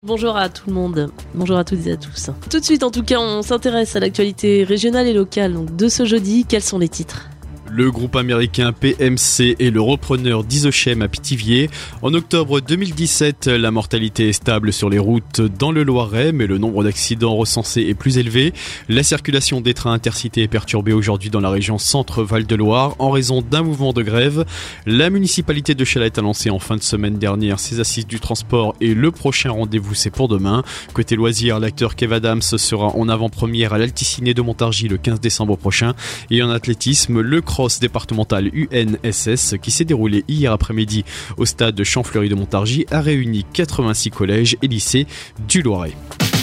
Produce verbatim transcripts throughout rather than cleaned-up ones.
Bonjour à tout le monde, bonjour à toutes et à tous. Tout de suite en tout cas, on s'intéresse à l'actualité régionale et locale donc de ce jeudi. Quels sont les titres ? Le groupe américain P M C est le repreneur d'Isochem à Pithiviers. En octobre deux mille dix-sept, la mortalité est stable sur les routes dans le Loiret, mais le nombre d'accidents recensés est plus élevé. La circulation des trains intercités est perturbée aujourd'hui dans la région Centre-Val de Loire en raison d'un mouvement de grève. La municipalité de Chalette a lancé en fin de semaine dernière ses assises du transport et le prochain rendez-vous c'est pour demain. Côté loisirs, l'acteur Kev Adams sera en avant-première à l'Alticiné de Montargis le quinze décembre prochain. Et en athlétisme, le cross départemental U N S S qui s'est déroulé hier après-midi au stade de Champfleury de Montargis a réuni quatre-vingt-six collèges et lycées du Loiret.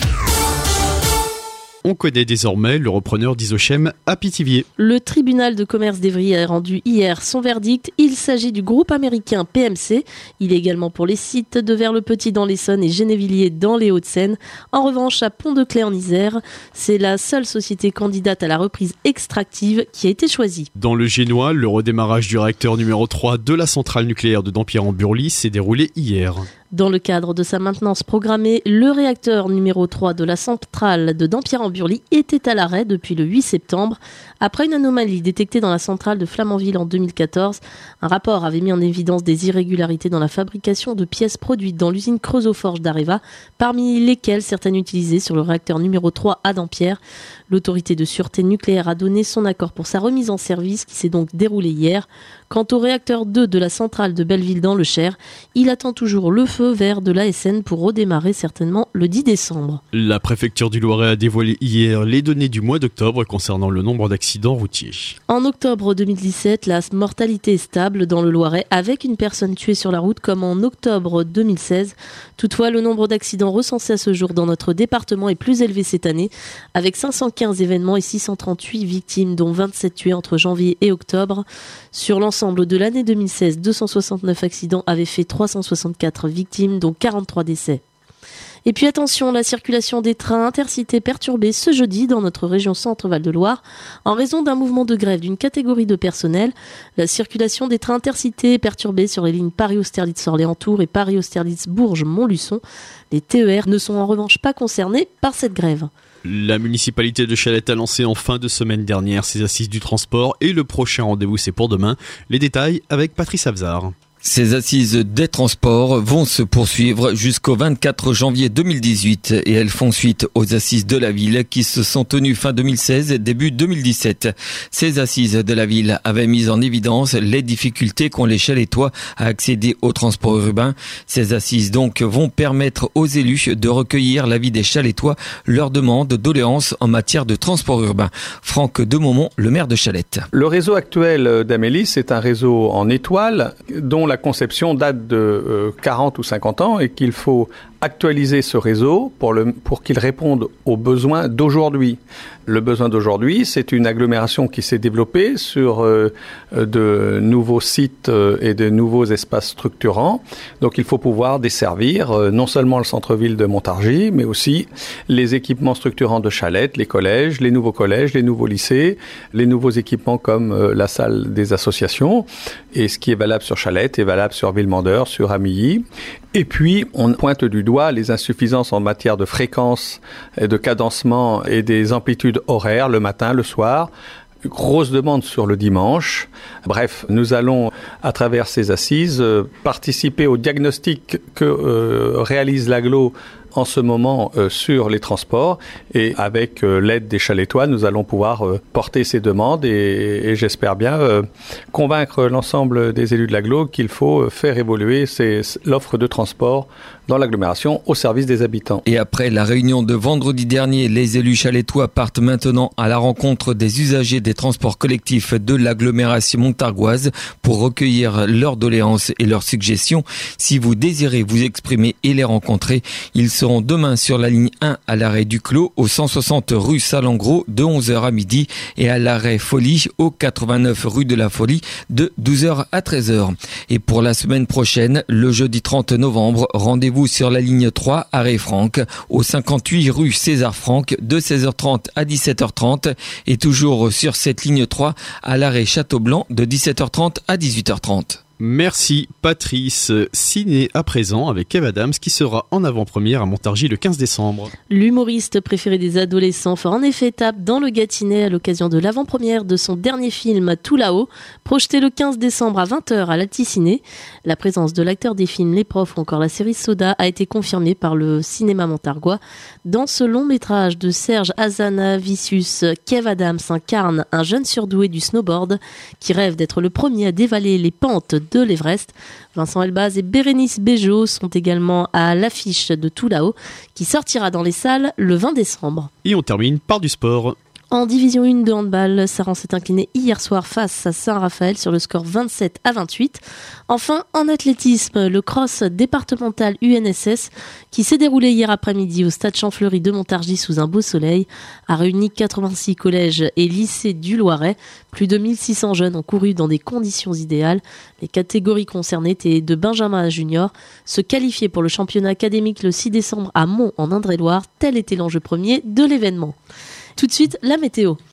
On connaît désormais le repreneur d'Isochem à Pithiviers. Le tribunal de commerce d'Évry a rendu hier son verdict. Il s'agit du groupe américain P M C. Il est également pour les sites de Vers-le-Petit dans l'Essonne et Gennevilliers dans les Hauts-de-Seine. En revanche, à Pont-de-Claix en Isère, c'est la seule société candidate à la reprise extractive qui a été choisie. Dans le Génois, le redémarrage du réacteur numéro trois de la centrale nucléaire de Dampierre-en-Burly s'est déroulé hier. Dans le cadre de sa maintenance programmée, le réacteur numéro trois de la centrale de Dampierre-en-Burly était à l'arrêt depuis le huit septembre. Après une anomalie détectée dans la centrale de Flamanville en deux mille quatorze, un rapport avait mis en évidence des irrégularités dans la fabrication de pièces produites dans l'usine Creusot-Forge d'Areva, parmi lesquelles certaines utilisées sur le réacteur numéro trois à Dampierre. L'autorité de sûreté nucléaire a donné son accord pour sa remise en service qui s'est donc déroulée hier. Quant au réacteur deux de la centrale de Belleville dans le Cher, il attend toujours le feu vert de l'A S N pour redémarrer certainement le dix décembre. La préfecture du Loiret a dévoilé hier les données du mois d'octobre concernant le nombre d'accidents routiers. En octobre deux mille dix-sept, la mortalité est stable dans le Loiret avec une personne tuée sur la route comme en octobre deux mille seize. Toutefois, le nombre d'accidents recensés à ce jour dans notre département est plus élevé cette année avec cinq cent quinze événements et six cent trente-huit victimes dont vingt-sept tués entre janvier et octobre. Sur l'ensemble de l'année deux mille seize, deux cent soixante-neuf accidents avaient fait trois cent soixante-quatre victimes dont quarante-trois décès. Et puis attention, la circulation des trains intercités perturbée ce jeudi dans notre région Centre-Val de Loire en raison d'un mouvement de grève d'une catégorie de personnel. La circulation des trains intercités est perturbée sur les lignes Paris-Austerlitz-Orléans-Tours et Paris-Austerlitz-Bourges-Montluçon. Les T E R ne sont en revanche pas concernés par cette grève. La municipalité de Chalette a lancé en fin de semaine dernière ses assises du transport et le prochain rendez-vous c'est pour demain. Les détails avec Patrice Abzard. Ces assises des transports vont se poursuivre jusqu'au vingt-quatre janvier deux mille dix-huit et elles font suite aux assises de la ville qui se sont tenues fin deux mille seize et début deux mille dix-sept. Ces assises de la ville avaient mis en évidence les difficultés qu'ont les Chalettois à accéder au transport urbain. Ces assises donc vont permettre aux élus de recueillir l'avis des Chalettois, leurs demandes, doléances en matière de transport urbain. Franck Demaumont, le maire de Chalette. Le réseau actuel d'Amélis, c'est un réseau en étoile dont la conception date de euh, quarante ou cinquante ans et qu'il faut actualiser ce réseau pour, le, pour qu'il réponde aux besoins d'aujourd'hui. Le besoin d'aujourd'hui, c'est une agglomération qui s'est développée sur euh, de nouveaux sites euh, et de nouveaux espaces structurants. Donc il faut pouvoir desservir euh, non seulement le centre-ville de Montargis, mais aussi les équipements structurants de Chalette, les collèges, les nouveaux collèges, les nouveaux lycées, les nouveaux équipements comme euh, la salle des associations. Et ce qui est valable sur Chalette est valable sur Villemandeur, sur Amilly. Et puis, on pointe du doigt les insuffisances en matière de fréquence, et de cadencement et des amplitudes horaires le matin, le soir. Grosse demande sur le dimanche. Bref, nous allons, à travers ces assises, euh, participer au diagnostic que euh, réalise l'agglo en ce moment euh, sur les transports et avec euh, l'aide des Chalettois, nous allons pouvoir euh, porter ces demandes et, et j'espère bien euh, convaincre l'ensemble des élus de l'agglo qu'il faut euh, faire évoluer ces, l'offre de transport dans l'agglomération au service des habitants. Et après la réunion de vendredi dernier, les élus chalettois partent maintenant à la rencontre des usagers des transports collectifs de l'agglomération montargoise pour recueillir leurs doléances et leurs suggestions. Si vous désirez vous exprimer et les rencontrer, ils seront demain sur la ligne un à l'arrêt du Clos au cent soixante rue Salengro de onze heures à midi et à l'arrêt Folie au quatre-vingt-neuf rue de la Folie de douze heures à treize heures. Et pour la semaine prochaine, le jeudi trente novembre, rendez-vous sur la ligne trois arrêt Franck au cinquante-huit rue César Franck de seize heures trente à dix-sept heures trente et toujours sur cette ligne trois à l'arrêt Château Blanc de dix-sept heures trente à dix-huit heures trente. Merci Patrice. Ciné à présent avec Kev Adams qui sera en avant-première à Montargis le quinze décembre. L'humoriste préféré des adolescents fera en effet étape dans le Gâtinais à l'occasion de l'avant-première de son dernier film Tout là-haut, projeté le quinze décembre à vingt heures à l'Alticiné. La présence de l'acteur des films Les Profs ou encore la série Soda a été confirmée par le cinéma montargois. Dans ce long métrage de Serge Hazanavicius, Kev Adams incarne un jeune surdoué du snowboard qui rêve d'être le premier à dévaler les pentes de l'Everest. Vincent Elbaz et Bérénice Bejo sont également à l'affiche de Tout là-haut qui sortira dans les salles le vingt décembre. Et on termine par du sport. En division un de handball, Saran s'est incliné hier soir face à Saint-Raphaël sur le score vingt-sept à vingt-huit. Enfin, en athlétisme, le cross départemental U N S S, qui s'est déroulé hier après-midi au stade Champfleury de Montargis sous un beau soleil, a réuni quatre-vingt-six collèges et lycées du Loiret. Plus de mille six cents jeunes ont couru dans des conditions idéales. Les catégories concernées étaient de Benjamin à Junior. Se qualifier pour le championnat académique le six décembre à Mont en Indre-et-Loire, tel était l'enjeu premier de l'événement. Tout de suite, la météo.